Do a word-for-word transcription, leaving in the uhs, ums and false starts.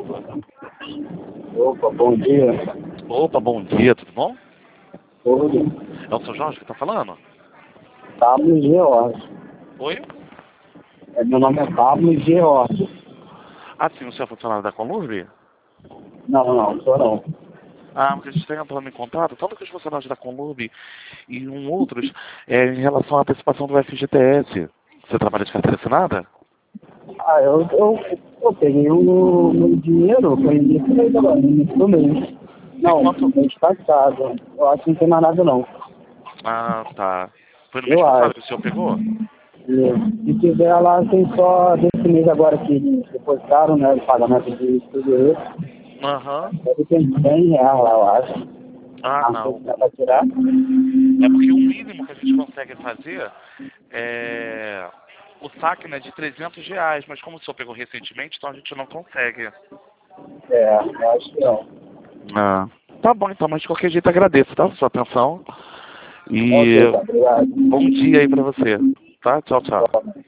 Opa, bom dia. Opa, bom dia, tudo bom? Tudo. É o seu Jorge que tá falando? Pablo George. Oi? É, meu nome é Pablo George. Ah, sim, o senhor é funcionário da Conlurb? Não, não, sou não. Ah, porque a gente está entrando em contato, tanto com os funcionários da Conlurb e um outros, é, em relação à antecipação do F G T S. Você trabalha de carteira assinada? Ah, eu, eu, eu peguei o meu dinheiro, foi início mês agora, início do mês. Não, quanto? mês passado. Eu acho que não tem mais nada não. Ah, tá. Foi no mês Eu passado acho. que o senhor pegou? E, se tiver lá, tem só desse mês agora que depositaram, né, o pagamento de tudo isso. Aham. Deve ter cem reais lá, eu acho. Ah, Ah, não sei não. se dá pra tirar. É porque o mínimo que a gente consegue fazer é o saque, né, de trezentos reais, mas como o senhor pegou recentemente, então a gente não consegue. É, eu acho que não. Ah, tá bom então, mas de qualquer jeito agradeço, tá? Sua atenção. E Ok, tá, obrigado. bom dia aí pra você, tá? Tchau, tchau. Bom.